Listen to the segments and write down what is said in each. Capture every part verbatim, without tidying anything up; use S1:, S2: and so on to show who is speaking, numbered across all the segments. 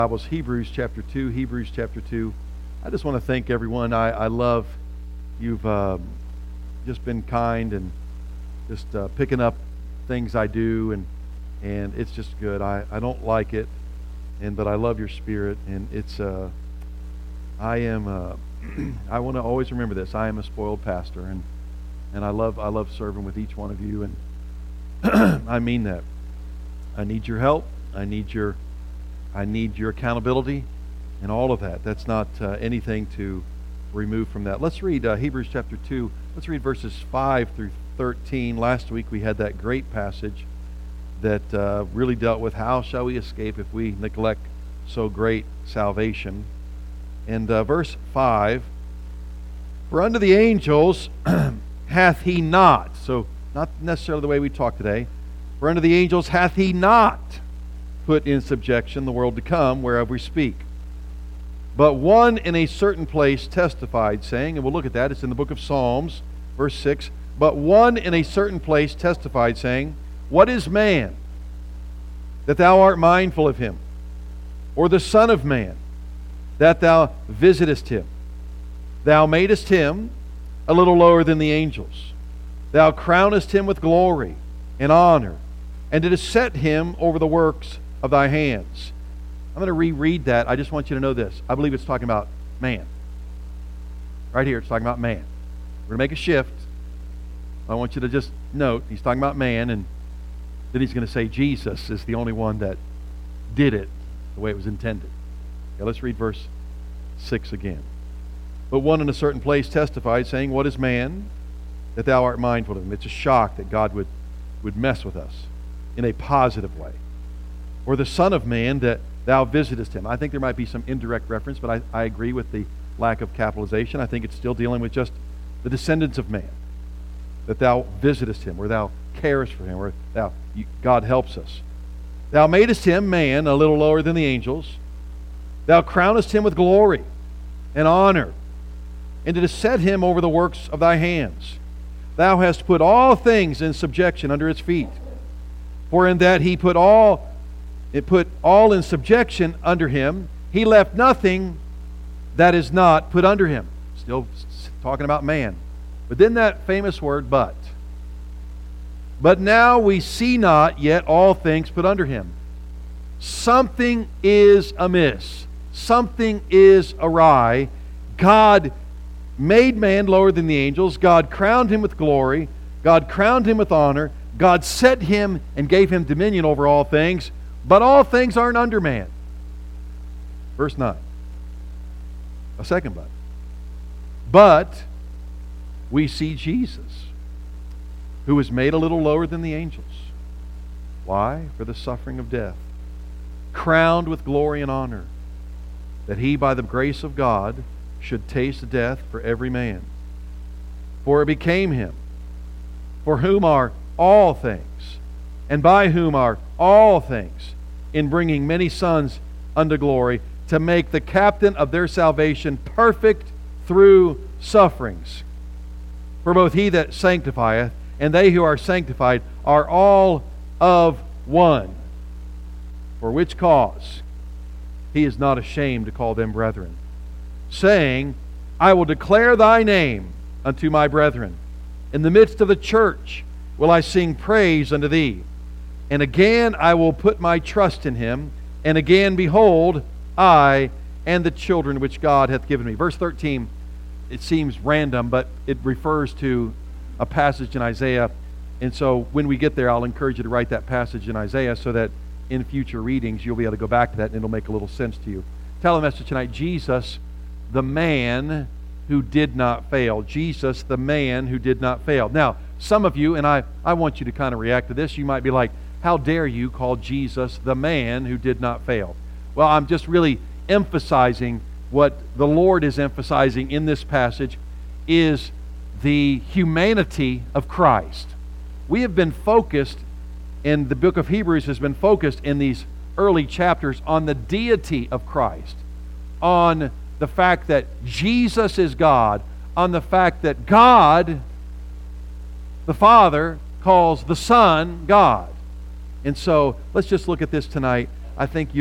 S1: Bibles, Hebrews chapter two, Hebrews chapter two. I just want to thank everyone. I, I love you've uh, just been kind and just uh, picking up things I do, and and it's just good. I, I don't like it, and but I love your spirit, and it's uh, I am uh, I want to always remember this. I am a spoiled pastor, and and I love I love serving with each one of you, and I mean that. I need your help. I need your I need your accountability and all of that. That's not uh, anything to remove from that. Let's read uh, Hebrews chapter two. Let's read verses five through thirteen. Last week we had that great passage that uh, really dealt with how shall we escape if we neglect so great salvation. And uh, verse five, for unto the angels hath he not, so not necessarily the way we talk today, for unto the angels hath he not put in subjection the world to come, whereof we speak. But one in a certain place testified, saying, and we'll look at that, it's in the book of Psalms, verse six, but one in a certain place testified, saying, what is man, that thou art mindful of him? Or the Son of Man, that thou visitest him? Thou madest him a little lower than the angels. Thou crownest him with glory and honor, and didst set him over the works of thy hands. I'm going to reread that. I just want you to know this. I believe it's talking about man. Right here, it's talking about man. We're going to make a shift. I want you to just note, he's talking about man, and then he's going to say Jesus is the only one that did it the way it was intended. Okay, let's read verse six again. But one in a certain place testified, saying, what is man, that thou art mindful of him? It's a shock that God would, would mess with us in a positive way. Or the Son of Man, that thou visitest him. I think there might be some indirect reference, but I, I agree with the lack of capitalization. I think it's still dealing with just the descendants of man. That thou visitest him, or thou carest for him, or thou, you, God helps us. Thou madest him, man, a little lower than the angels. Thou crownest him with glory and honor, and didst set him over the works of thy hands. Thou hast put all things in subjection under his feet. For in that he put all It put all in subjection under him, he left nothing that is not put under him. Still talking about man. But then that famous word, but. But now we see not yet all things put under him. Something is amiss. Something is awry. God made man lower than the angels. God crowned him with glory. God crowned him with honor. God set him and gave him dominion over all things. But all things aren't under man. Verse nine. A second but. But we see Jesus, who was made a little lower than the angels. Why? For the suffering of death. Crowned with glory and honor, that he by the grace of God should taste death for every man. For it became him, for whom are all things, and by whom are all things, in bringing many sons unto glory, to make the captain of their salvation perfect through sufferings. For both he that sanctifieth and they who are sanctified are all of one. For which cause he is not ashamed to call them brethren, saying, I will declare thy name unto my brethren. In the midst of the church will I sing praise unto thee. And again I will put my trust in him. And again, behold, I and the children which God hath given me. Verse thirteen, it seems random, but it refers to a passage in Isaiah. And so when we get there, I'll encourage you to write that passage in Isaiah so that in future readings you'll be able to go back to that and it'll make a little sense to you. Tell the message tonight, Jesus, the man who did not fail. Jesus, the man who did not fail. Now, some of you, and I, I want you to kind of react to this, you might be like, how dare you call Jesus the man who did not fail? Well, I'm just really emphasizing what the Lord is emphasizing in this passage is the humanity of Christ. We have been focused, and the book of Hebrews has been focused in these early chapters on the deity of Christ, on the fact that Jesus is God, on the fact that God, the Father, calls the Son God. And so let's just look at this tonight. I think you'll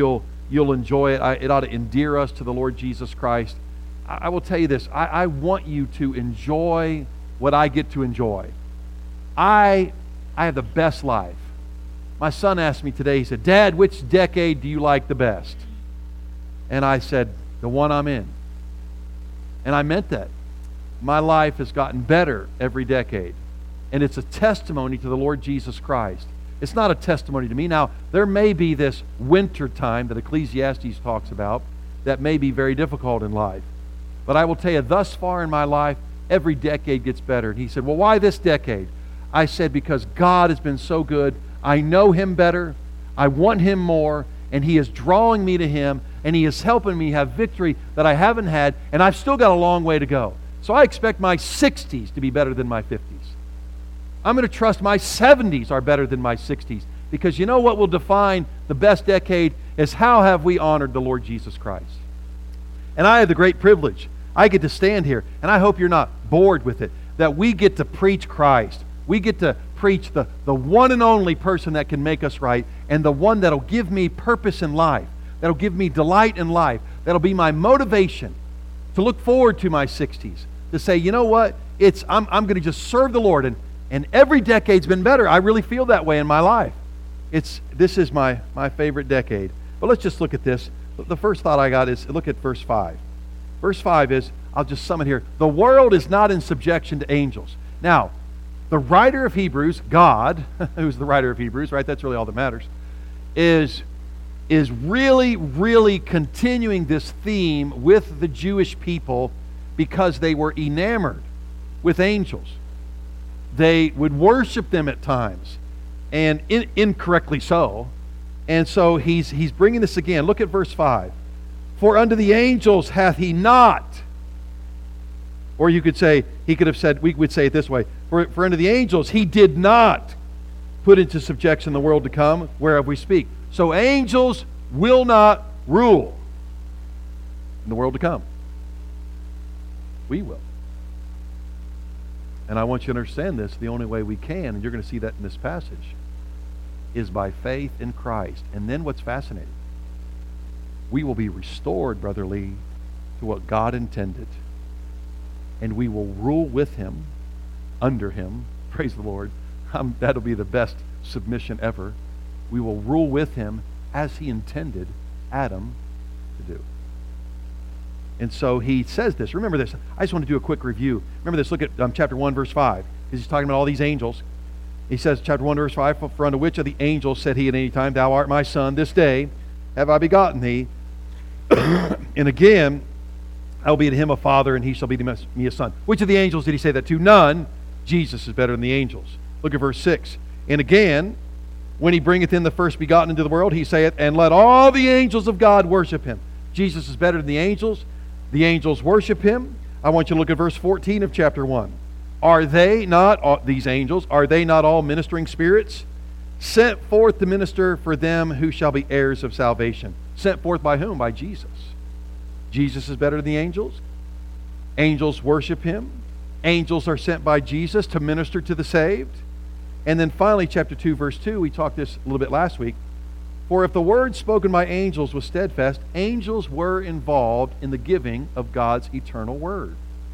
S1: you'll enjoy it. I, it ought to endear us to the Lord Jesus Christ. I, I will tell you this. I, I want you to enjoy what I get to enjoy. I, I have the best life. My son asked me today, he said, Dad, which decade do you like the best? And I said, the one I'm in. And I meant that. My life has gotten better every decade. And it's a testimony to the Lord Jesus Christ. It's not a testimony to me. Now, there may be this winter time that Ecclesiastes talks about that may be very difficult in life. But I will tell you, thus far in my life, every decade gets better. And he said, well, why this decade? I said, because God has been so good. I know Him better. I want Him more. And He is drawing me to Him. And He is helping me have victory that I haven't had. And I've still got a long way to go. So I expect my sixties to be better than my fifties. I'm going to trust my seventies are better than my sixties. Because you know what will define the best decade is how have we honored the Lord Jesus Christ. And I have the great privilege. I get to stand here, and I hope you're not bored with it, that we get to preach Christ. We get to preach the, the one and only person that can make us right, and the one that'll give me purpose in life, that'll give me delight in life, that'll be my motivation to look forward to my sixties, to say, you know what, it's I'm, I'm going to just serve the Lord, and, and every decade's been better. I really feel that way in my life. It's This is my, my favorite decade. But let's just look at this. The first thought I got is, look at verse five. Verse five is, I'll just sum it here. The world is not in subjection to angels. Now, the writer of Hebrews, God, who's the writer of Hebrews, right? That's really all that matters, is, is really, really continuing this theme with the Jewish people because they were enamored with angels. They would worship them at times, and in, incorrectly so. And so he's, he's bringing this again. Look at verse five. For unto the angels hath He not. Or you could say, he could have said, we would say it this way. For, for unto the angels He did not put into subjection the world to come, whereof we speak. So angels will not rule in the world to come. We will. And I want you to understand this. The only way we can, and you're going to see that in this passage, is by faith in Christ. And then what's fascinating? We will be restored, Brother Lee, to what God intended. And we will rule with Him, under Him. Praise the Lord. Um, that'll be the best submission ever. We will rule with Him as He intended Adam to do. And so he says this. Remember this. I just want to do a quick review. Remember this. Look at um, chapter one, verse five. Because he's talking about all these angels. He says, chapter one, verse five, For unto which of the angels said He at any time, Thou art my son, this day have I begotten thee. And again, I will be to him a father, and he shall be to me a son. Which of the angels did He say that to? None. Jesus is better than the angels. Look at verse six. And again, when He bringeth in the first begotten into the world, He saith, And let all the angels of God worship Him. Jesus is better than the angels. The angels worship Him. I want you to look at verse fourteen of chapter one. Are they not, all, these angels, are they not all ministering spirits? Sent forth to minister for them who shall be heirs of salvation. Sent forth by whom? By Jesus. Jesus is better than the angels. Angels worship Him. Angels are sent by Jesus to minister to the saved. And then finally, chapter two, verse two, we talked this a little bit last week. For if the word spoken by angels was steadfast, angels were involved in the giving of God's eternal word.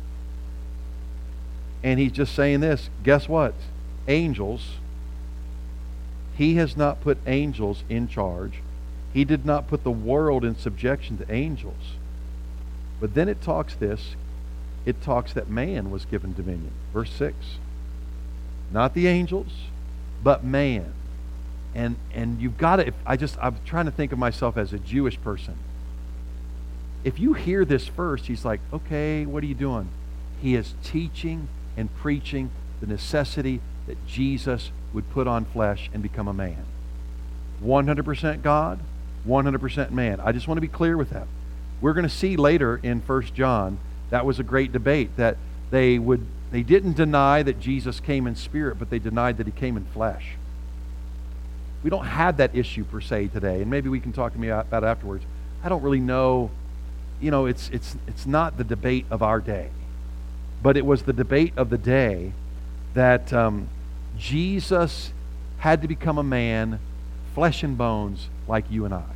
S1: And he's just saying this. Guess what? Angels, He has not put angels in charge. He did not put the world in subjection to angels. But then it talks this. It talks that man was given dominion. Verse six. Not the angels, but man. And and you've got to, if I just, I'm trying to think of myself as a Jewish person. If you hear this first, he's like, okay, what are you doing? He is teaching and preaching the necessity that Jesus would put on flesh and become a man. one hundred percent God, one hundred percent man. I just want to be clear with that. We're going to see later in First John, that was a great debate, that they would they didn't deny that Jesus came in spirit, but they denied that He came in flesh. We don't have that issue per se today, and maybe we can talk to me about it afterwards. I don't really know, you know, it's it's it's not the debate of our day, but it was the debate of the day that um, Jesus had to become a man, flesh and bones, like you and I.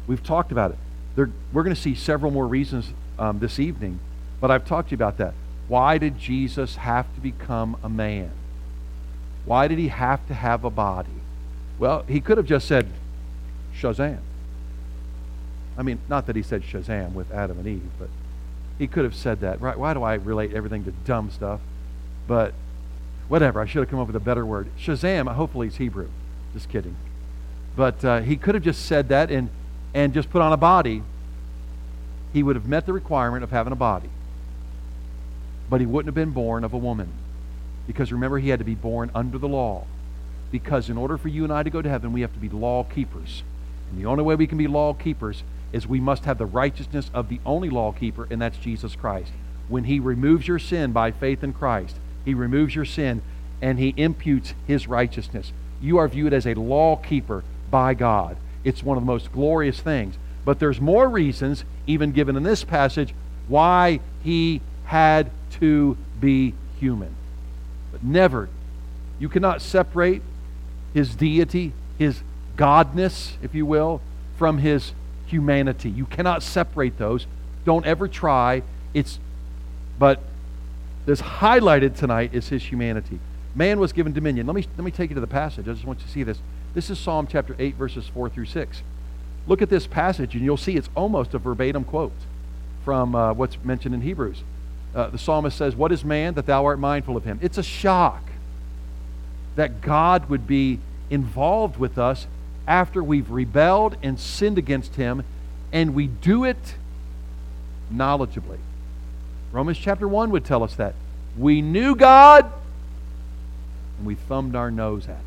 S1: We've talked about it. There, we're going to see several more reasons um, this evening, but I've talked to you about that. Why did Jesus have to become a man? Why did he have to have a body? Well, he could have just said, Shazam. I mean, not that he said Shazam with Adam and Eve, but he could have said that. Right? Why do I relate everything to dumb stuff? But whatever, I should have come up with a better word. Shazam, hopefully it's Hebrew. Just kidding. But uh, he could have just said that and, and just put on a body. He would have met the requirement of having a body. But he wouldn't have been born of a woman. Because remember, he had to be born under the law. Because in order for you and I to go to heaven, we have to be law keepers. And the only way we can be law keepers is we must have the righteousness of the only law keeper, and that's Jesus Christ. When he removes your sin by faith in Christ, he removes your sin and he imputes his righteousness. You are viewed as a law keeper by God. It's one of the most glorious things. But there's more reasons, even given in this passage, why he had to be human. But never, you cannot separate his deity, his godness, if you will, from his humanity. You cannot separate those. Don't ever try. It's, but this highlighted tonight is his humanity. Man was given dominion. Let me, let me take you to the passage. I just want you to see this. This is Psalm chapter eight, verses four through six. Look at this passage, and you'll see it's almost a verbatim quote from uh, what's mentioned in Hebrews. Uh, the psalmist says, "What is man that thou art mindful of him?" It's a shock that God would be involved with us after we've rebelled and sinned against him, and we do it knowledgeably. Romans chapter one would tell us that. We knew God, and we thumbed our nose at him.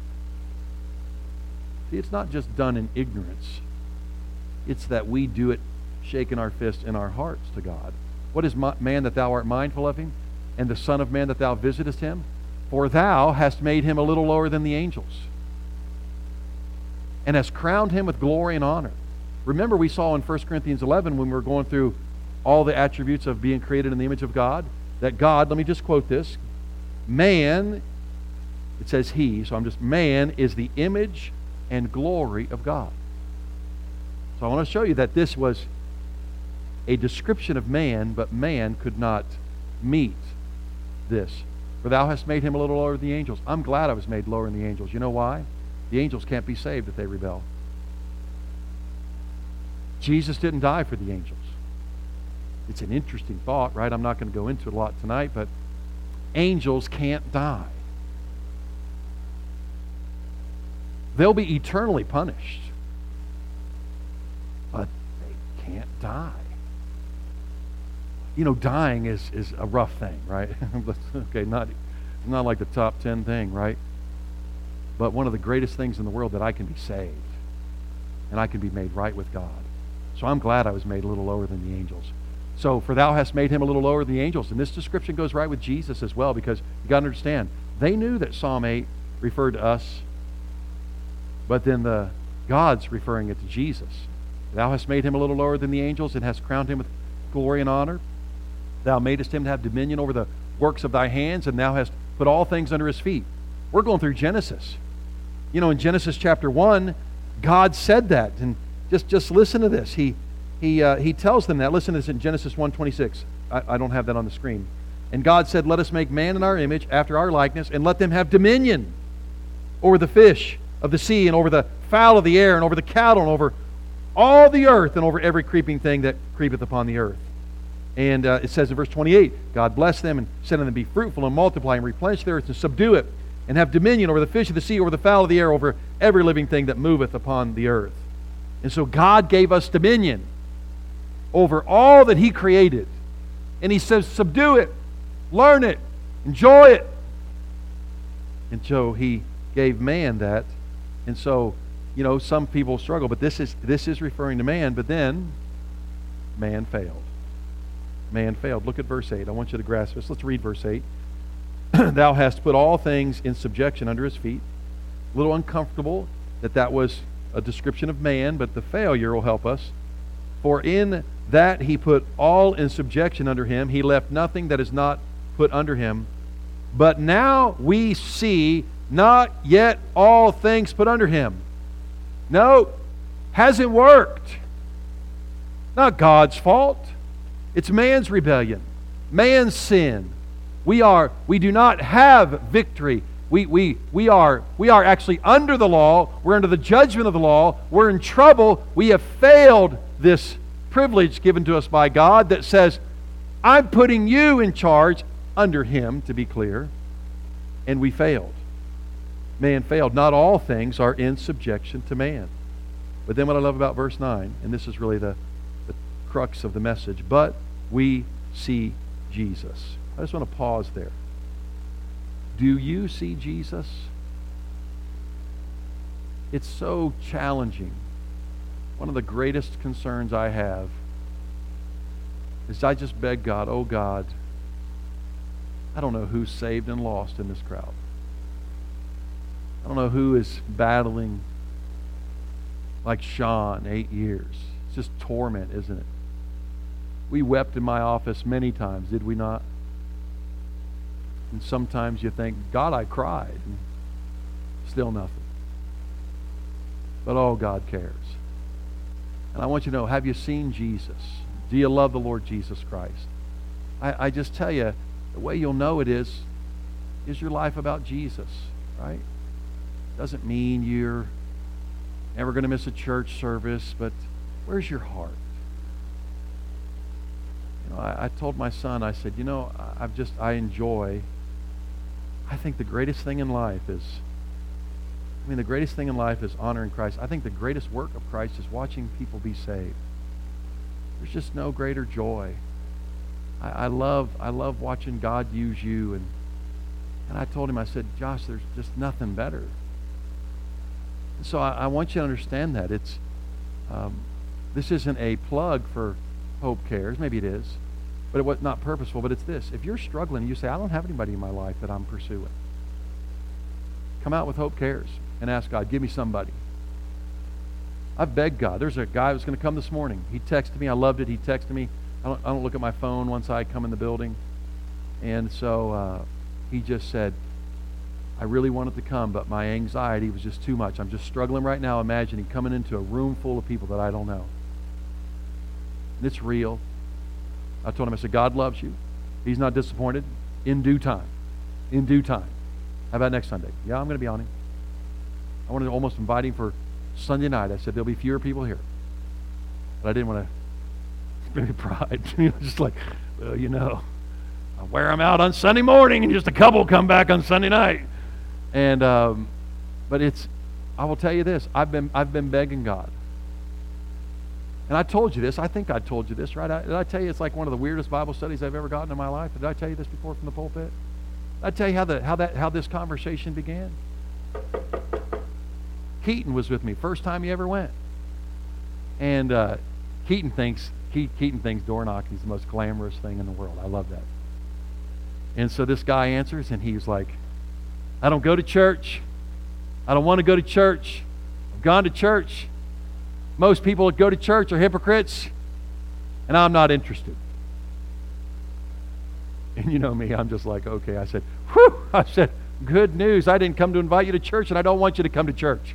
S1: See, it's not just done in ignorance. It's that we do it shaking our fist in our hearts to God. What is man that thou art mindful of him, and the Son of Man that thou visitest him? For thou hast made him a little lower than the angels, and hast crowned him with glory and honor. Remember, we saw in First Corinthians eleven, when we were going through all the attributes of being created in the image of God, that God, let me just quote this, man, it says he, so I'm just, man is the image and glory of God. So I want to show you that this was a description of man, but man could not meet this. For thou hast made him a little lower than the angels. I'm glad I was made lower than the angels. You know why? The angels can't be saved if they rebel. Jesus didn't die for the angels. It's an interesting thought, right? I'm not going to go into it a lot tonight, but angels can't die. They'll be eternally punished, but they can't die. You know, dying is, is a rough thing, right? Okay, not, not like the top ten thing, right? But one of the greatest things in the world, that I can be saved and I can be made right with God. So I'm glad I was made a little lower than the angels. So, for thou hast made him a little lower than the angels. And this description goes right with Jesus as well, because you got to understand, they knew that Psalm eight referred to us, but then the God's referring it to Jesus. Thou hast made him a little lower than the angels, and hast crowned him with glory and honor. Thou madest him to have dominion over the works of thy hands, and thou hast put all things under his feet. We're going through Genesis. You know, in Genesis chapter one, God said that. And just, just listen to this. He he uh, he tells them that. Listen to this in Genesis one twenty-six. I, I don't have that on the screen. And God said, "Let us make man in our image, after our likeness, and let them have dominion over the fish of the sea, and over the fowl of the air, and over the cattle, and over all the earth, and over every creeping thing that creepeth upon the earth." And uh, it says in verse twenty-eight, God blessed them and said unto them, "Be fruitful and multiply, and replenish the earth, and subdue it, and have dominion over the fish of the sea, over the fowl of the air, over every living thing that moveth upon the earth." And so God gave us dominion over all that he created. And he says, subdue it, learn it, enjoy it. And so he gave man that. And so, you know, some people struggle, but this is this is referring to man, but then man failed. Man failed. Look at verse eight. I want you to grasp this. Let's read verse eight. Thou hast put all things in subjection under his feet. A little uncomfortable that that was a description of man, but the failure will help us. For in that he put all in subjection under him, he left nothing that is not put under him. But now we see not yet all things put under him. No, hasn't worked. Not God's fault. It's man's rebellion, man's sin. We are, we do not have victory. We, we, we, are, we are actually under the law. We're under the judgment of the law. We're in trouble. We have failed this privilege given to us by God that says, I'm putting you in charge, under Him, to be clear. And we failed. Man failed. Not all things are in subjection to man. But then what I love about verse nine, and this is really the, the crux of the message, but we see Jesus. I just want to pause there. Do you see Jesus? It's so challenging. One of the greatest concerns I have is I just beg God, oh God, I don't know who's saved and lost in this crowd. I don't know who is battling like Sean, eight years. It's just torment, isn't it? We wept in my office many times, did we not? And sometimes you think, God, I cried. And still nothing. But oh, God cares. And I want you to know, have you seen Jesus? Do you love the Lord Jesus Christ? I, I just tell you, the way you'll know it is, is your life about Jesus, right? Doesn't mean you're never going to miss a church service, but where's your heart? You know, I, I told my son, I said, you know, I've just, I enjoy, I think the greatest thing in life is, I mean, the greatest thing in life is honoring Christ. I think the greatest work of Christ is watching people be saved. There's just no greater joy. I, I love, I love watching God use you. And, and I told him, I said, Josh, there's just nothing better. And so I, I want you to understand that. It's, um, this isn't a plug for Hope Cares. Maybe it is. But it was not purposeful, but it's this. If you're struggling, you say, I don't have anybody in my life that I'm pursuing. Come out with Hope Cares and ask God, give me somebody. I've begged God. There's a guy who was going to come this morning. He texted me. I loved it. He texted me. I don't, I don't look at my phone once I come in the building. And so uh, he just said, I really wanted to come, but my anxiety was just too much. I'm just struggling right now imagining coming into a room full of people that I don't know. And it's real. I told him, I said, God loves you. He's not disappointed. In due time. In due time. How about next Sunday? Yeah, I'm going to be on him. I wanted to almost invite him for Sunday night. I said, there'll be fewer people here. But I didn't want to, maybe pride. You know, just like, well, you know, I wear them out on Sunday morning and just a couple come back on Sunday night. And, um, but it's, I will tell you this, I've been, I've been begging God. And I told you this, I think I told you this, right? I, did I tell you it's like one of the weirdest Bible studies I've ever gotten in my life? Did I tell you this before from the pulpit? Did I tell you how, the, how, that, how this conversation began? Keaton was with me, first time he ever went. And uh, Keaton thinks, Ke- Keaton thinks door knocking is the most glamorous thing in the world. I love that. And so this guy answers, and he's like, I don't go to church. I don't want to go to church. I've gone to church. Most people that go to church are hypocrites, and I'm not interested. And you know me, I'm just like, okay. I said, whew, I said, good news. I didn't come to invite you to church, and I don't want you to come to church.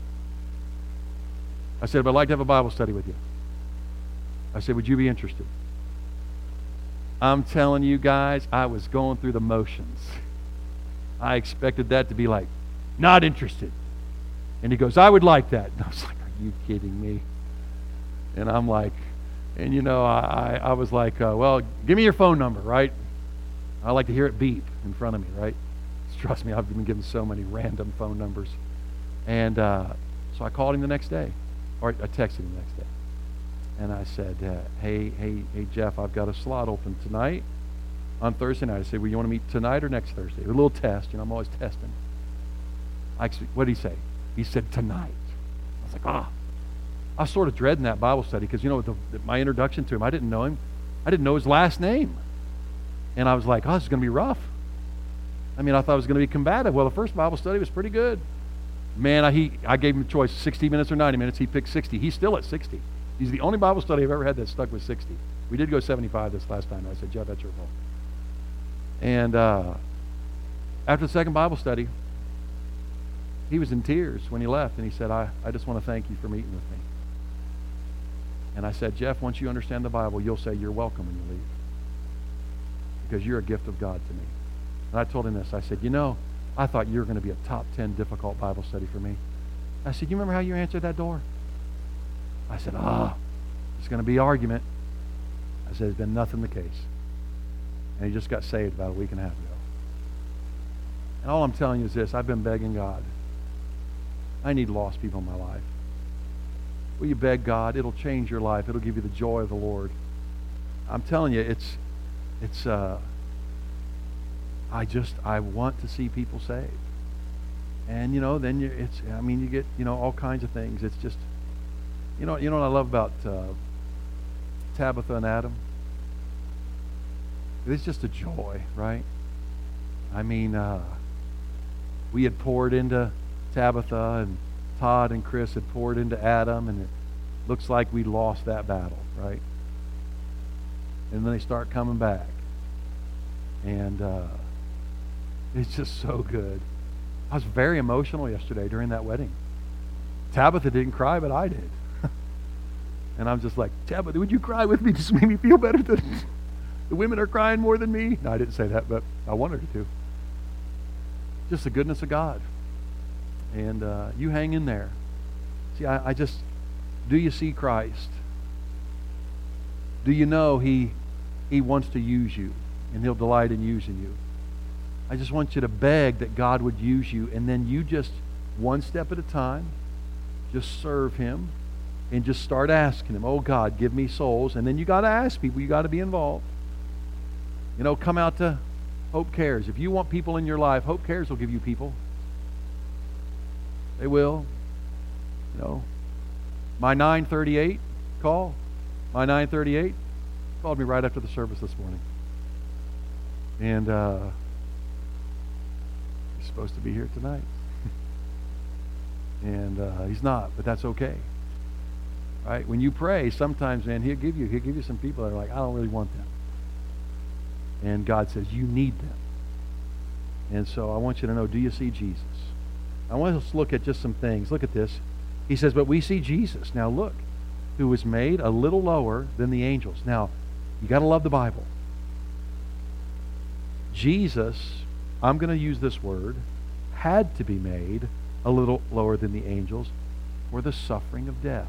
S1: I said, but I'd like to have a Bible study with you. I said, would you be interested? I'm telling you guys, I was going through the motions. I expected that to be like, not interested. And he goes, I would like that. And I was like, are you kidding me? And I'm like, and you know, I, I, I was like, uh, well, give me your phone number, right? I like to hear it beep in front of me, right? Trust me, I've been given so many random phone numbers. And uh, so I called him the next day, or I texted him the next day. And I said, uh, hey, hey, hey, Jeff, I've got a slot open tonight on Thursday night. I said, well, you want to meet tonight or next Thursday? A little test, you know, I'm always testing. I, what did he say? He said, tonight. I was like, ah. Oh. I was sort of dreading that Bible study because, you know, the, the, my introduction to him, I didn't know him. I didn't know his last name. And I was like, oh, this is going to be rough. I mean, I thought it was going to be combative. Well, the first Bible study was pretty good. Man, I, he, I gave him a choice, sixty minutes or ninety minutes. He picked sixty. He's still at sixty. He's the only Bible study I've ever had that stuck with sixty. We did go seventy-five this last time. I said, Jeff, that's your fault. And uh, after the second Bible study, he was in tears when he left. And he said, I, I just want to thank you for meeting with me. And I said, Jeff, once you understand the Bible, you'll say you're welcome when you leave. Because you're a gift of God to me. And I told him this. I said, you know, I thought you were going to be a top ten difficult Bible study for me. I said, you remember how you answered that door? I said, ah, oh, it's going to be argument. I said, it's been nothing the case. And he just got saved about a week and a half ago. And all I'm telling you is this. I've been begging God. I need lost people in my life. Will you beg God? It'll change your life. It'll give you the joy of the Lord. I'm telling you, it's, it's, uh, I just, I want to see people saved. And, you know, then you, it's, I mean, you get, you know, all kinds of things. It's just, you know, you know what I love about uh, Tabitha and Adam? It's just a joy, right? I mean, uh, we had poured into Tabitha, and Todd and Chris had poured into Adam, and it looks like we lost that battle, right? And then they start coming back. And uh, it's just so good. I was very emotional yesterday during that wedding. Tabitha didn't cry, but I did. And I'm just like, Tabitha, would you cry with me? Just make me feel better that the women are crying more than me. No, I didn't say that, but I wanted her to. Just the goodness of God. And uh, you hang in there. See, I, I just, do you see Christ? Do you know He, He wants to use you, and He'll delight in using you? I just want you to beg that God would use you, and then you just, one step at a time, just serve Him, and just start asking Him, oh God, give me souls. And then you got to ask people. You got to be involved. You know, come out to Hope Cares. If you want people in your life, Hope Cares will give you people. They will. You know, my nine thirty-eight call, my nine thirty-eight called me right after the service this morning. And uh, he's supposed to be here tonight. And uh, he's not, but that's okay. Right? When you pray, sometimes, man, he'll give you, he'll give you some people that are like, I don't really want them. And God says, you need them. And so I want you to know, do you see Jesus? I want us to look at just some things. Look at this. He says, but we see Jesus. Now look, who was made a little lower than the angels. Now, you got to love the Bible. Jesus, I'm going to use this word, had to be made a little lower than the angels for the suffering of death.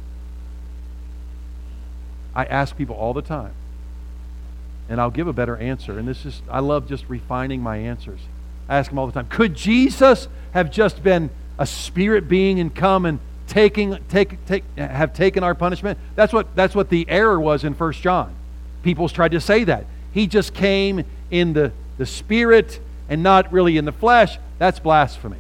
S1: I ask people all the time, and I'll give a better answer. And this is, I love just refining my answers. I ask them all the time, could Jesus have just been a spirit being and come and taking, take, take, have taken our punishment? That's what, that's what the error was in First John. People tried to say that. He just came in the, the spirit and not really in the flesh. That's blasphemy.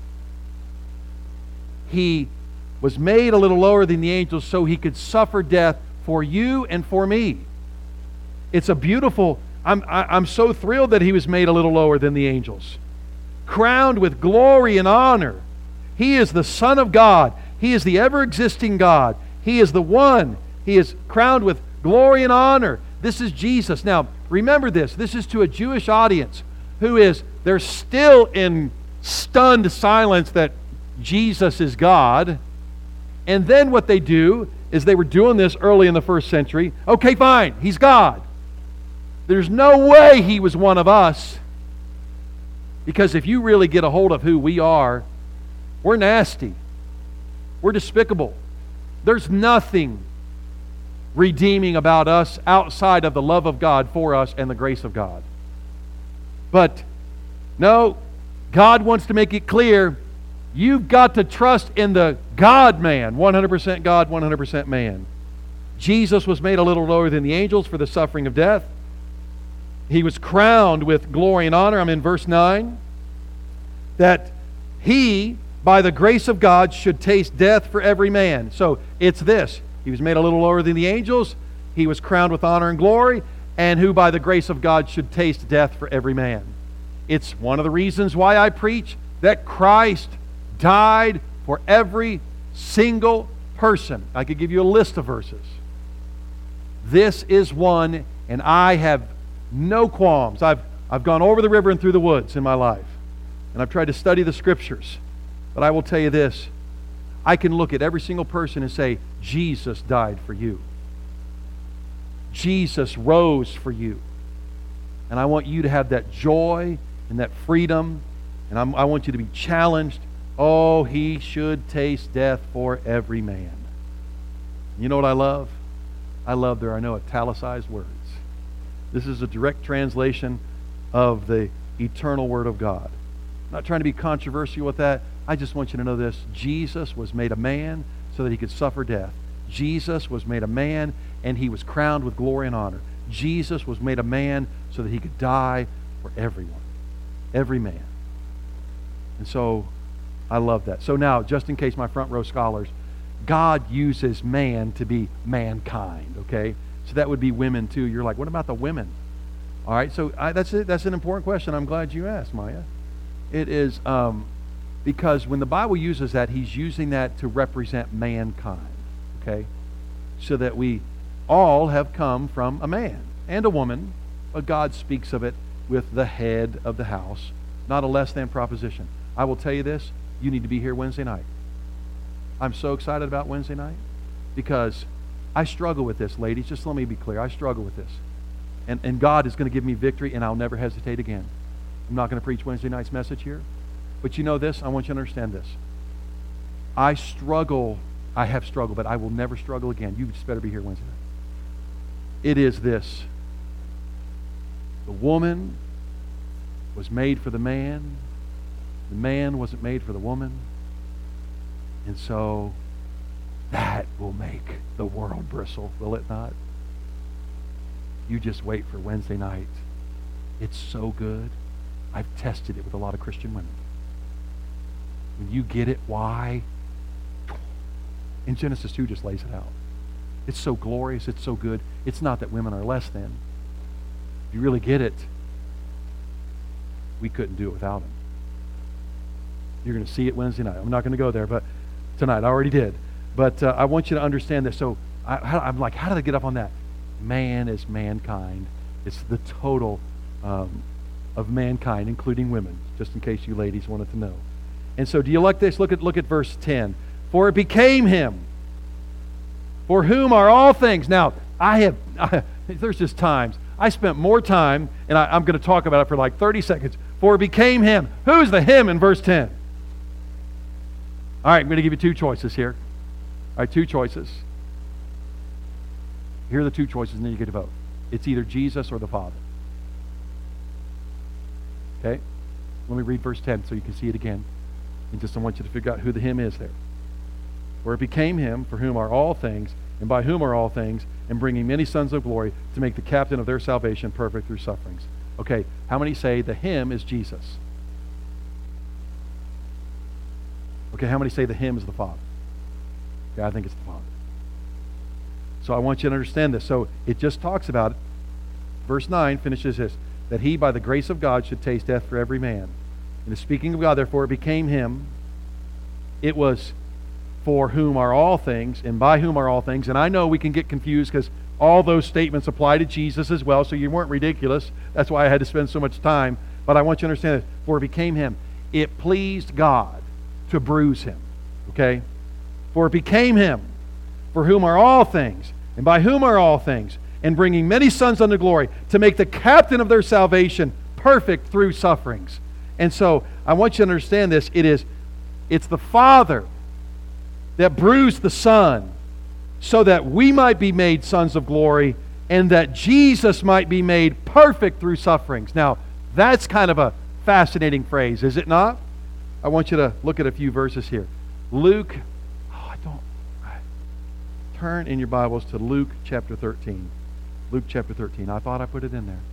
S1: He was made a little lower than the angels so He could suffer death for you and for me. It's a beautiful, I'm, I, I'm so thrilled that He was made a little lower than the angels. Crowned with glory and honor. He is the Son of God. He is the ever-existing God. He is the one. He is crowned with glory and honor. This is Jesus. Now, remember this. This is to a Jewish audience who is, they're still in stunned silence that Jesus is God. And then what they do is they were doing this early in the first century. Okay, fine. He's God. There's no way He was one of us. Because if you really get a hold of who we are, we're nasty. We're despicable. There's nothing redeeming about us outside of the love of God for us and the grace of God. But no, God wants to make it clear, you've got to trust in the God-man, one hundred percent God, one hundred percent man. Jesus was made a little lower than the angels for the suffering of death. He was crowned with glory and honor. I'm in verse nine. That He, by the grace of God, should taste death for every man. So it's this. He was made a little lower than the angels. He was crowned with honor and glory. And who, by the grace of God, should taste death for every man. It's one of the reasons why I preach that Christ died for every single person. I could give you a list of verses. This is one, and I have no qualms. I've, I've gone over the river and through the woods in my life. And I've tried to study the Scriptures. But I will tell you this. I can look at every single person and say, Jesus died for you. Jesus rose for you. And I want you to have that joy and that freedom. And I'm, I want you to be challenged. Oh, he should taste death for every man. You know what I love? I love there are no italicized words. This is a direct translation of the eternal Word of God. I'm not trying to be controversial with that. I just want you to know this. Jesus was made a man so that he could suffer death. Jesus was made a man and he was crowned with glory and honor. Jesus was made a man so that he could die for everyone. Every man. And so I love that. So now, just in case my front row scholars, God uses man to be mankind, okay? So that would be women too. You're like, what about the women? All right, so I, that's it. That's an important question. I'm glad you asked, Maya. It is um, because when the Bible uses that, he's using that to represent mankind, okay? So that we all have come from a man and a woman, but God speaks of it with the head of the house, not a less than proposition. I will tell you this, you need to be here Wednesday night. I'm so excited about Wednesday night because I struggle with this, ladies. Just let me be clear. I struggle with this. And, and God is going to give me victory, and I'll never hesitate again. I'm not going to preach Wednesday night's message here. But you know this, I want you to understand this. I struggle, I have struggled, but I will never struggle again. You just better be here Wednesday night. It is this. The woman was made for the man. The man wasn't made for the woman. And so that will make the world bristle, will it not? You just wait for Wednesday night. It's so good. I've tested it with a lot of Christian women. When you get it, why? And Genesis two just lays it out. It's so glorious. It's so good. It's not that women are less than. If you really get it, we couldn't do it without them. You're going to see it Wednesday night. I'm not going to go there, but tonight I already did. But uh, I want you to understand this. So I, I'm like, how did I get up on that? Man is mankind. It's the total um, of mankind, including women, just in case you ladies wanted to know. And so do you like this? Look at look at verse ten. For it became him, for whom are all things. Now, I have, I, there's just times, I spent more time, and I, I'm going to talk about it for like thirty seconds. For it became him. Who's the him in verse ten? All right, I'm going to give you two choices here. All right, two choices. Here are the two choices, and then you get to vote. It's either Jesus or the Father. Okay? Let me read verse ten so you can see it again. And just I want you to figure out who the him is there. For it became him, for whom are all things, and by whom are all things, and bringing many sons of glory to make the captain of their salvation perfect through sufferings. Okay, how many say the him is Jesus? Okay, how many say the him is the Father? Okay, I think it's the Father. So I want you to understand this. So it just talks about it. Verse nine finishes this, that he by the grace of God should taste death for every man. And speaking of God, therefore, it became him. It was for whom are all things, and by whom are all things. And I know we can get confused because all those statements apply to Jesus as well, so you weren't ridiculous. That's why I had to spend so much time. But I want you to understand this. For it became him. It pleased God to bruise him. Okay? For it became him, for whom are all things, and by whom are all things, and bringing many sons unto glory, to make the captain of their salvation perfect through sufferings. And so, I want you to understand this. It is, it's the Father that bruised the Son so that we might be made sons of glory and that Jesus might be made perfect through sufferings. Now, that's kind of a fascinating phrase, is it not? I want you to look at a few verses here. Luke, oh, I don't, I, turn in your Bibles to Luke chapter thirteen. Luke chapter thirteen. I thought I put it in there.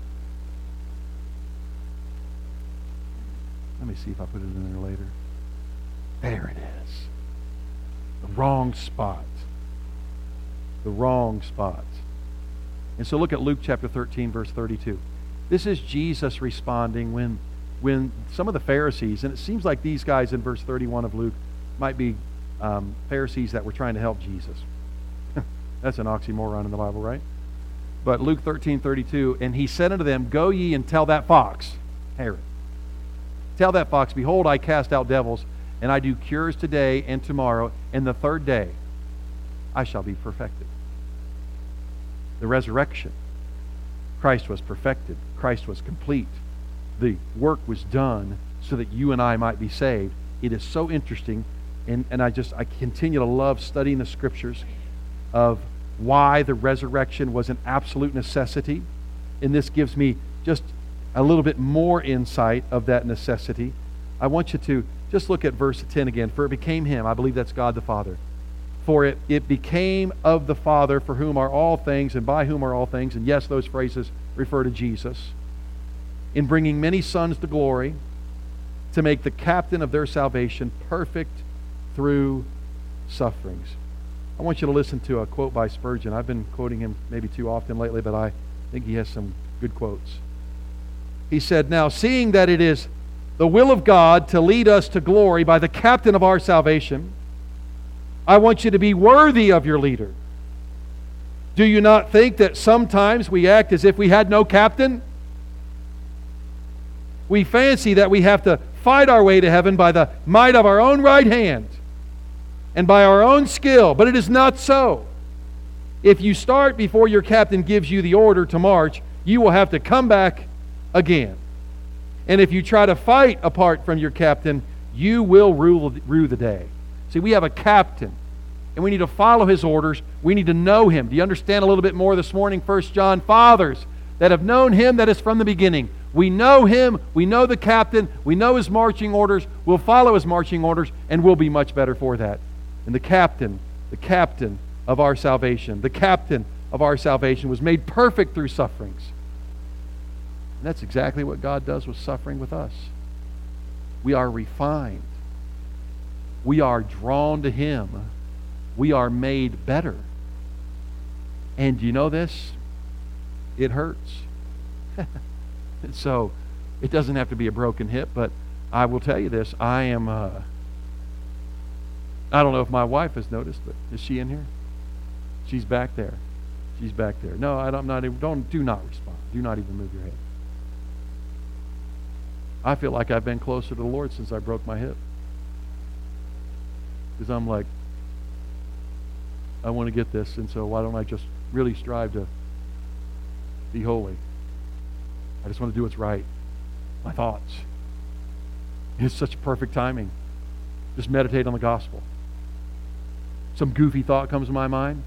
S1: Let me see if I put it in there later. There it is. The wrong spot. The wrong spot. And so look at Luke chapter thirteen, verse thirty-two. This is Jesus responding when, when some of the Pharisees, and it seems like these guys in verse thirty-one of Luke might be um, Pharisees that were trying to help Jesus. That's an oxymoron in the Bible, right? But Luke thirteen, thirty-two, and he said unto them, Go ye and tell that fox, Herod, tell that fox, behold, I cast out devils, and I do cures today and tomorrow, and the third day I shall be perfected. The resurrection. Christ was perfected. Christ was complete. The work was done so that you and I might be saved. It is so interesting, and, and I just I continue to love studying the Scriptures of why the resurrection was an absolute necessity. And this gives me just a little bit more insight of that necessity. I want you to just look at verse ten again. For it became him. I believe that's God the Father. For it, it became of the Father, for whom are all things, and by whom are all things. And yes, those phrases refer to Jesus. In bringing many sons to glory, to make the captain of their salvation perfect through sufferings. I want you to listen to a quote by Spurgeon. I've been quoting him maybe too often lately, but I think he has some good quotes. He said, "Now, seeing that it is the will of God to lead us to glory by the captain of our salvation, I want you to be worthy of your leader. Do you not think that sometimes we act as if we had no captain? We fancy that we have to fight our way to heaven by the might of our own right hand and by our own skill, but it is not so. If you start before your captain gives you the order to march, you will have to come back again. And if you try to fight apart from your captain, you will rule, rue the day." See, we have a captain, and we need to follow his orders. We need to know him. Do you understand a little bit more this morning? First John, fathers that have known him that is from the beginning. We know him, we know the captain, we know his marching orders, we'll follow his marching orders, and we'll be much better for that. And the captain, the captain of our salvation, the captain of our salvation was made perfect through sufferings. And that's exactly what God does with suffering with us. We are refined. We are drawn to him. We are made better. And you know this? It hurts. And so, it doesn't have to be a broken hip, but I will tell you this. I am, uh, I don't know if my wife has noticed, but is she in here? She's back there. She's back there. No, I don't, I'm not even, don't, do not respond. Do not even move your head. I feel like I've been closer to the Lord since I broke my hip. Because I'm like, I want to get this, and so why don't I just really strive to be holy? I just want to do what's right. My thoughts. It's such perfect timing. Just meditate on the gospel. Some goofy thought comes to my mind.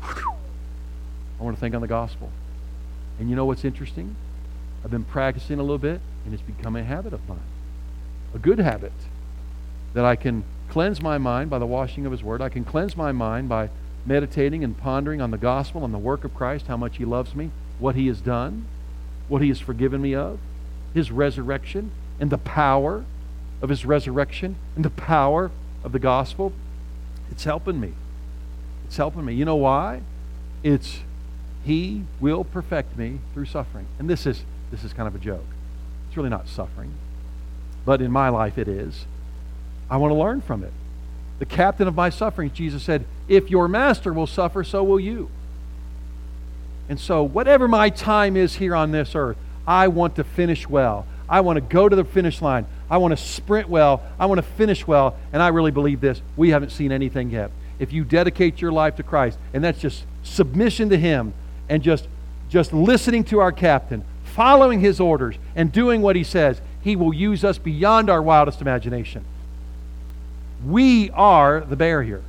S1: I want to think on the gospel. And you know what's interesting? I've been practicing a little bit, and it's become a habit of mine. A good habit. That I can cleanse my mind by the washing of his word. I can cleanse my mind by meditating and pondering on the gospel, on the work of Christ, how much he loves me, what he has done, what he has forgiven me of, his resurrection, and the power of his resurrection, and the power of the gospel. It's helping me. It's helping me. You know why? It's he will perfect me through suffering. And this is this is kind of a joke. It's really not suffering. But in my life it is. I want to learn from it. The captain of my sufferings, Jesus said, if your master will suffer, so will you. And so whatever my time is here on this earth, I want to finish well. I want to go to the finish line. I want to sprint well. I want to finish well. And I really believe this. We haven't seen anything yet. If you dedicate your life to Christ, and that's just submission to him, and just, just listening to our captain, following his orders, and doing what he says, he will use us beyond our wildest imagination. We are the barrier.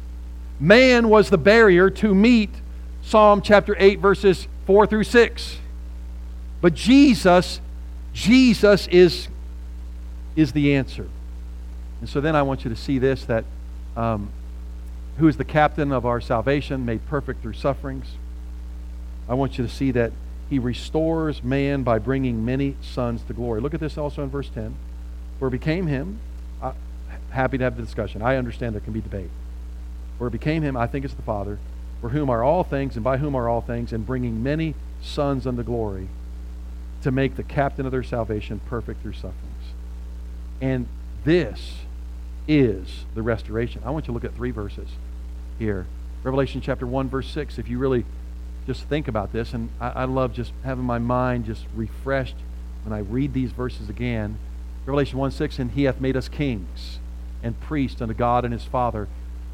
S1: Man was the barrier to meet Psalm chapter eight, verses four through six. But Jesus, Jesus is, is the answer. And so then I want you to see this, that um, who is the captain of our salvation, made perfect through sufferings. I want you to see that he restores man by bringing many sons to glory. Look at this also in verse ten. For it became him, uh, happy to have the discussion. I understand there can be debate. For it became him, I think it's the Father, for whom are all things, and by whom are all things, and bringing many sons unto glory, to make the captain of their salvation perfect through sufferings. And this is the restoration. I want you to look at three verses here. Revelation chapter one, verse six. If you really just think about this, and I, I love just having my mind just refreshed when I read these verses again. Revelation one six, and he hath made us kings and priests unto God and his Father.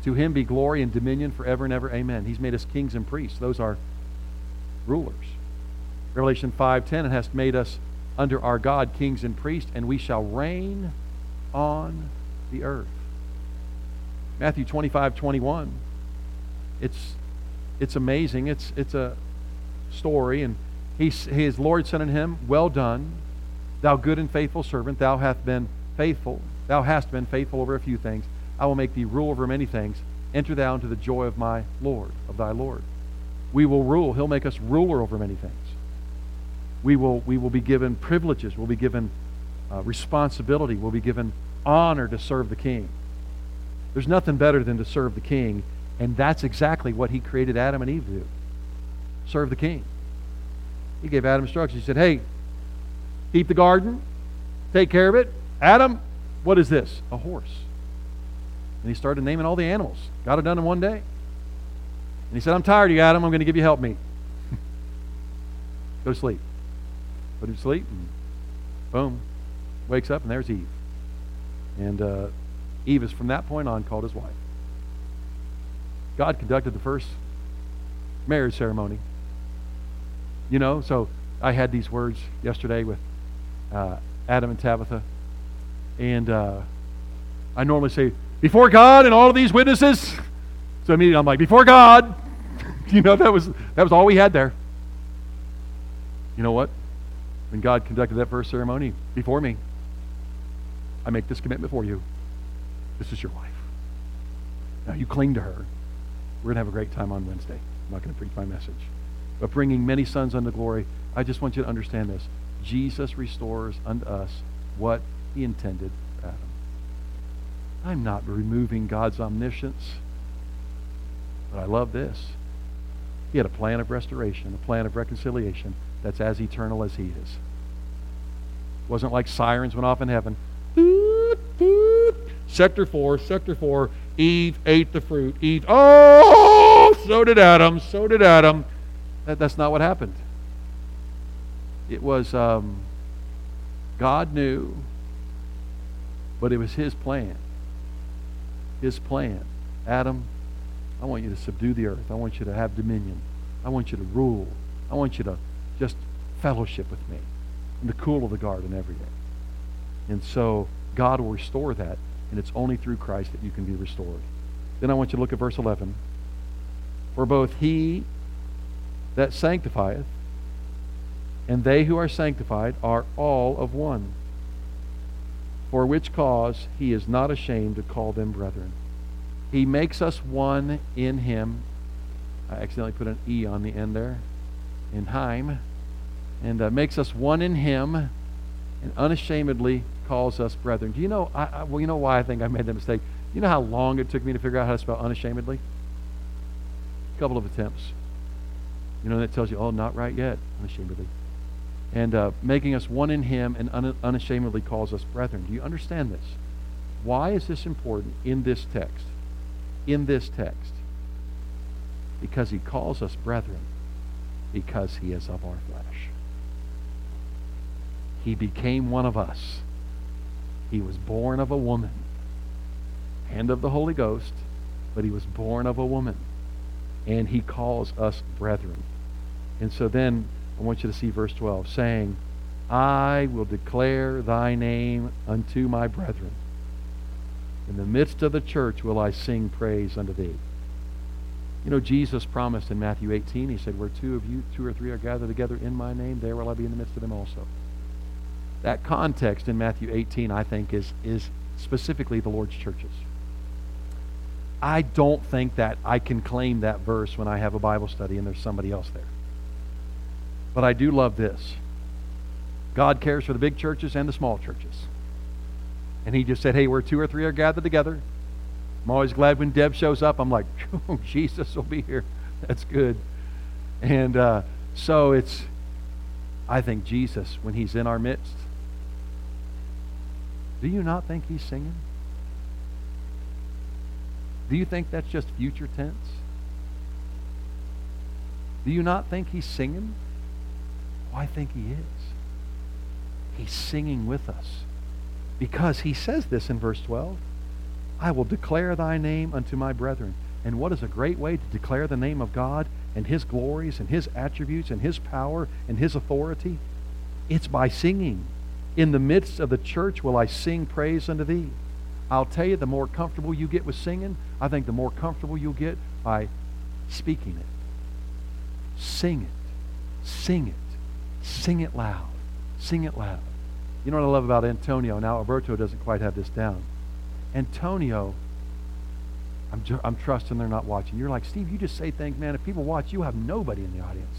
S1: To him be glory and dominion forever and ever. Amen. He's made us kings and priests. Those are rulers. Revelation five ten, it has made us under our God kings and priests, and we shall reign on the earth. Matthew twenty-five twenty-one. It's it's amazing. It's it's a story, and he, his Lord said unto him, Well done, thou good and faithful servant. Thou hast been faithful. Thou hast been faithful over a few things. I will make thee rule over many things. Enter thou into the joy of my Lord, of thy Lord. We will rule. He'll make us ruler over many things. We will we will be given privileges. We'll be given uh, responsibility. We'll be given honor to serve the King. There's nothing better than to serve the King, and that's exactly what he created Adam and Eve to do. Serve the King. He gave Adam instructions. He said, hey, keep the garden. Take care of it. Adam, what is this? A horse. And he started naming all the animals. Got it done in one day. And he said, I'm tired of you, Adam. I'm going to give you help me. Go to sleep. Put him to sleep, and boom. Wakes up, and there's Eve. And uh, Eve is from that point on called his wife. God conducted the first marriage ceremony. You know, so I had these words yesterday with uh, Adam and Tabitha. And uh, I normally say, before God and all of these witnesses. So immediately I'm like, before God. You know, that was that was all we had there. You know what? When God conducted that first ceremony before me, I make this commitment for you. This is your wife. Now you cling to her. We're going to have a great time on Wednesday. I'm not going to preach my message. But bringing many sons unto glory, I just want you to understand this. Jesus restores unto us what he intended for Adam. I'm not removing God's omniscience, but I love this. He had a plan of restoration, a plan of reconciliation that's as eternal as he is. It wasn't like sirens went off in heaven. Doot, doot. Sector four, sector four, Eve ate the fruit. Eve, oh, so did Adam, so did Adam. That, that's not what happened. It was, um, God knew, but it was his plan. His plan. Adam, I want you to subdue the earth. I want you to have dominion. I want you to rule. I want you to just fellowship with me in the cool of the garden every day. And so God will restore that, and it's only through Christ that you can be restored. Then I want you to look at verse eleven. For both he that sanctifieth and they who are sanctified are all of one. For which cause he is not ashamed to call them brethren. He makes us one in him. I accidentally put an E on the end there. In Heim. And uh, makes us one in him, and unashamedly calls us brethren. Do you know, I, I, well, you know why I think I made that mistake? You know how long it took me to figure out how to spell unashamedly? A couple of attempts. You know, that tells you, oh, not right yet, unashamedly. And uh, making us one in him, and un- unashamedly calls us brethren. Do you understand this? Why is this important in this text? In this text. Because he calls us brethren. Because he is of our flesh. He became one of us. He was born of a woman and of the Holy Ghost, but he was born of a woman. And he calls us brethren. And so then I want you to see verse twelve, saying, I will declare thy name unto my brethren. In the midst of the church will I sing praise unto thee. You know, Jesus promised in Matthew eighteen, he said, where two of you, two or three are gathered together in my name, there will I be in the midst of them also. That context in Matthew eighteen, I think, is, is specifically the Lord's churches. I don't think that I can claim that verse when I have a Bible study and there's somebody else there. But I do love this. God cares for the big churches and the small churches. And he just said, hey, where two or three are gathered together. I'm always glad when Deb shows up. I'm like, oh, Jesus will be here. That's good. And uh, so it's, I think Jesus, when he's in our midst, do you not think he's singing? Do you think that's just future tense? Do you not think he's singing? Well, I think he is. He's singing with us. Because he says this in verse twelve. I will declare thy name unto my brethren. And what is a great way to declare the name of God and his glories and his attributes and his power and his authority? It's by singing. In the midst of the church will I sing praise unto thee. I'll tell you, the more comfortable you get with singing, I think the more comfortable you'll get by speaking it. Sing it. Sing it. Sing it loud. Sing it loud. You know what I love about Antonio? Now, Alberto doesn't quite have this down. Antonio, I'm, ju- I'm trusting they're not watching. You're like, Steve, you just say things, man. If people watch, you have nobody in the audience.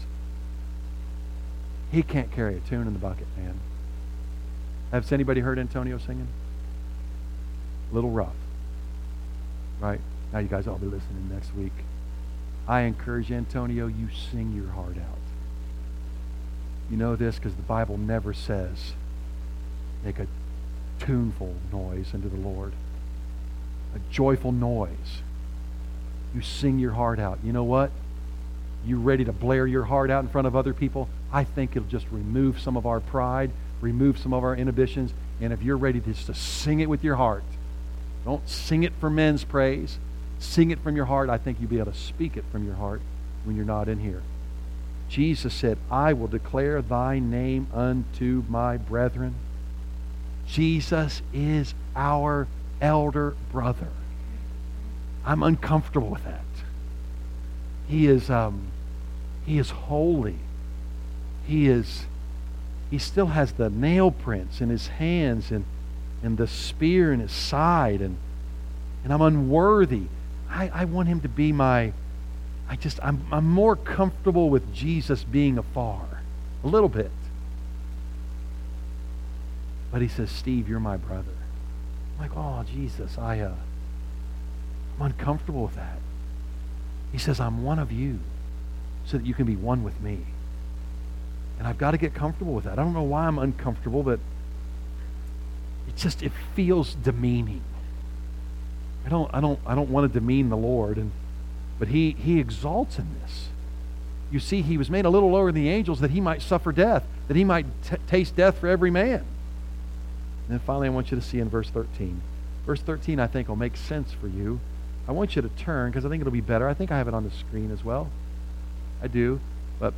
S1: He can't carry a tune in the bucket, man. Has anybody heard Antonio singing? A little rough. Right? Now you guys all be listening next week. I encourage Antonio, you sing your heart out. You know this because the Bible never says make a tuneful noise unto the Lord. A joyful noise. You sing your heart out. You know what? You ready to blare your heart out in front of other people? I think it'll just remove some of our pride, remove some of our inhibitions, and if you're ready just to sing it with your heart, don't sing it for men's praise. Sing it from your heart. I think you'll be able to speak it from your heart when you're not in here. Jesus said, I will declare thy name unto my brethren. Jesus is our elder brother. I'm uncomfortable with that. He is um, he is holy. He is he still has the nail prints in his hands and, and the spear in his side, and and I'm unworthy. I, I want him to be my I just I'm I'm more comfortable with Jesus being afar. A little bit. But he says, Steve, you're my brother. I'm like, oh, Jesus, I, uh, I'm uncomfortable with that. He says, I'm one of you so that you can be one with me. And I've got to get comfortable with that. I don't know why I'm uncomfortable, but it just, it feels demeaning. I don't, I don't, I don't want to demean the Lord, and but he, he exalts in this. You see, he was made a little lower than the angels that he might suffer death, that he might t- taste death for every man. And then finally, I want you to see in verse thirteen. Verse thirteen, I think, will make sense for you. I want you to turn, because I think it'll be better. I think I have it on the screen as well. I do. But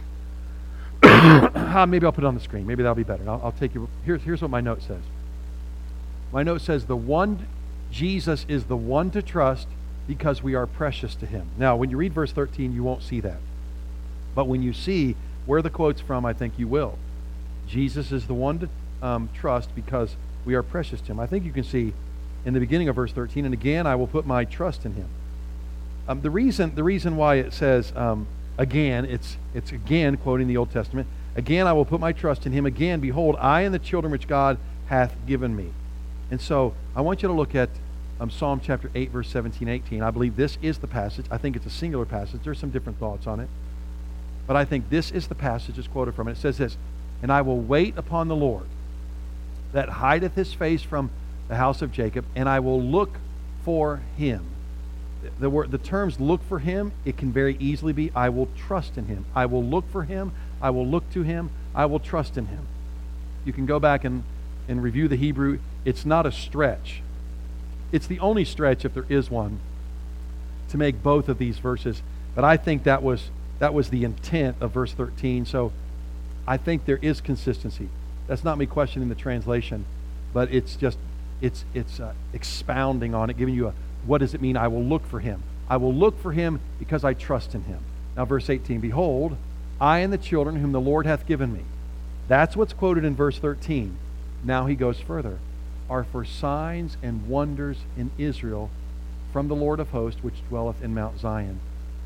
S1: maybe I'll put it on the screen. Maybe that'll be better. I'll, I'll take you. Here's, here's what my note says. My note says, the one, Jesus is the one to trust because we are precious to him. Now, when you read verse thirteen, you won't see that. But when you see where the quote's from, I think you will. Jesus is the one to Um, trust because we are precious to him. I think you can see in the beginning of verse thirteen, and again I will put my trust in him. Um, the reason the reason why it says um, again, it's it's again quoting the Old Testament. Again I will put my trust in him. Again, behold, I and the children which God hath given me. And so I want you to look at um, Psalm chapter eight, verse seventeen, eighteen. I believe this is the passage. I think it's a singular passage. There's some different thoughts on it. But I think this is the passage that's quoted from it. It says this, and I will wait upon the Lord, that hideth his face from the house of Jacob, and I will look for him. The word, the terms look for him, it can very easily be I will trust in him. I will look for him. I will look to him. I will trust in him. You can go back and, and review the Hebrew. It's not a stretch. It's the only stretch, if there is one, to make both of these verses. But I think that was that was the intent of verse thirteen. So I think there is consistency. That's not me questioning the translation, but it's just, it's it's uh, expounding on it, giving you a, what does it mean, I will look for him. I will look for him because I trust in him. Now verse eighteen, behold, I and the children whom the Lord hath given me. That's what's quoted in verse thirteen. Now he goes further. Are for signs and wonders in Israel from the Lord of hosts, which dwelleth in Mount Zion.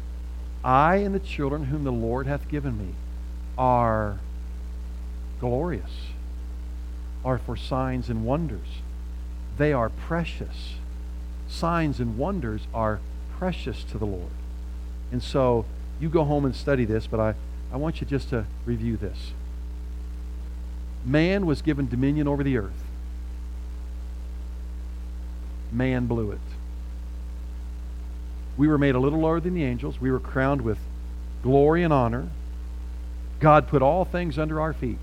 S1: I and the children whom the Lord hath given me are glorious, are for signs and wonders. They are precious. Signs and wonders are precious to the Lord. And so you go home and study this, but I, I want you just to review this. Man was given dominion over the earth. Man blew it. We were made a little lower than the angels. We were crowned with glory and honor. God put all things under our feet,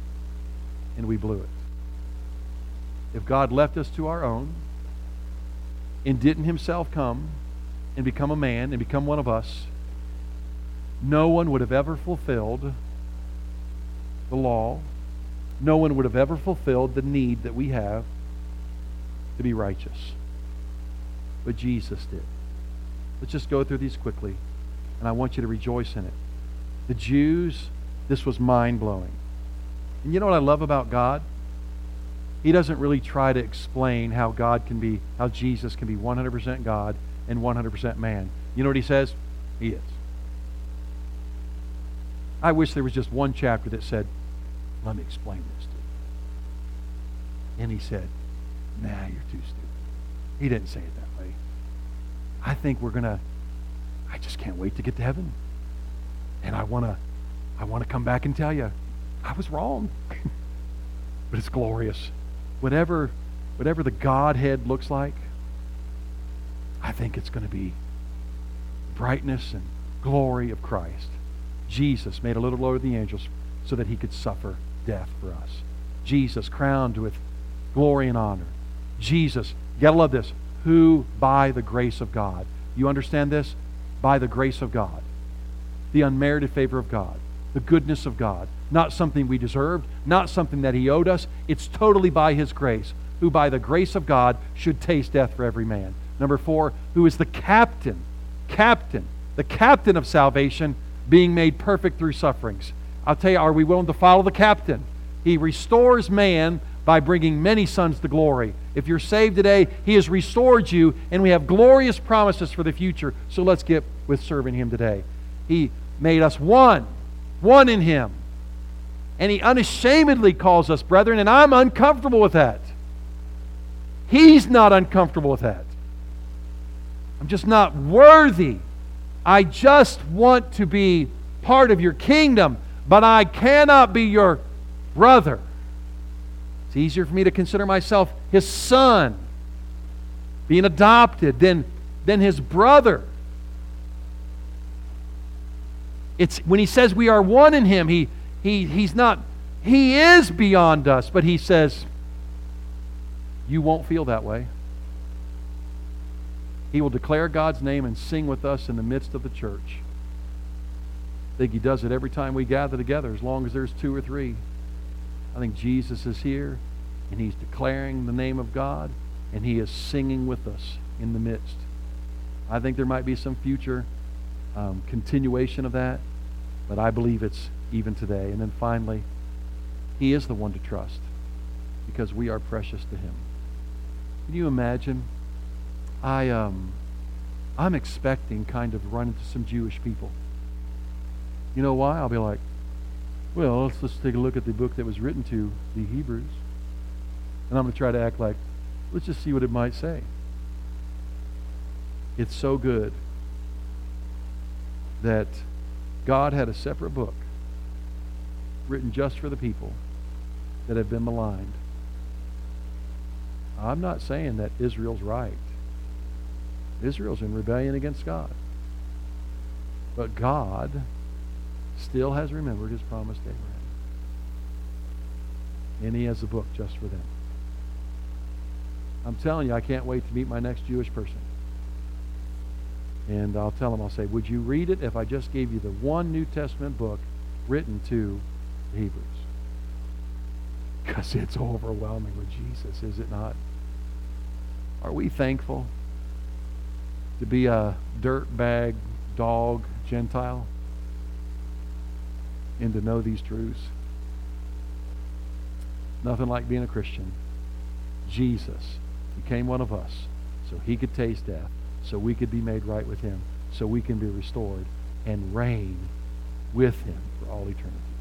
S1: and we blew it. If God left us to our own, and didn't himself come and become a man and become one of us, no one would have ever fulfilled the law. No one would have ever fulfilled the need that we have to be righteous. But Jesus did. Let's just go through these quickly, and I want you to rejoice in it. The Jews, this was mind-blowing. And you know what I love about God? He doesn't really try to explain how God can be, how Jesus can be one hundred percent God and one hundred percent man. You know what he says? He is. I wish there was just one chapter that said, let me explain this to you. And he said, nah, you're too stupid. He didn't say it that way. I think we're going to, I just can't wait to get to heaven. And I want to, I want to come back and tell you, I was wrong. But it's glorious. Whatever, whatever the Godhead looks like, I think it's going to be brightness and glory of Christ. Jesus made a little lower than the angels so that he could suffer death for us. Jesus crowned with glory and honor. Jesus, you got to love this, who by the grace of God. You understand this? By the grace of God. The unmerited favor of God. The goodness of God. Not something we deserved, not something that he owed us. It's totally by his grace. Who by the grace of God should taste death for every man. Number four, who is the captain, captain, the captain of salvation, being made perfect through sufferings. I'll tell you, are we willing to follow the captain? He restores man by bringing many sons to glory. If you're saved today, he has restored you, and we have glorious promises for the future. So let's get with serving him today. He made us one, one in him. And he unashamedly calls us brethren, and I'm uncomfortable with that. He's not uncomfortable with that. I'm just not worthy. I just want to be part of your kingdom, but I cannot be your brother. It's easier for me to consider myself his son, being adopted, than, than his brother. It's when he says we are one in him, he, he, he's not, he is beyond us, but he says, you won't feel that way. He will declare God's name and sing with us in the midst of the church. I think he does it every time we gather together, as long as there's two or three. I think Jesus is here, and he's declaring the name of God, and he is singing with us in the midst. I think there might be some future um, continuation of that, but I believe it's even today. And then finally, he is the one to trust, because we are precious to him. Can you imagine? I, um, I'm expecting kind of run into some Jewish people. You know why? I'll be like, well, let's just take a look at the book that was written to the Hebrews. And I'm going to try to act like, let's just see what it might say. It's so good that God had a separate book written just for the people that have been maligned. I'm not saying that Israel's right. Israel's in rebellion against God. But God still has remembered his promise to Abraham. And he has a book just for them. I'm telling you, I can't wait to meet my next Jewish person. And I'll tell them, I'll say, would you read it if I just gave you the one New Testament book written to the Hebrews? Because it's overwhelming with Jesus, is it not? Are we thankful to be a dirtbag, dog, Gentile, and to know these truths? Nothing like being a Christian. Jesus became one of us so he could taste death, so we could be made right with him, so we can be restored and reign with him for all eternity.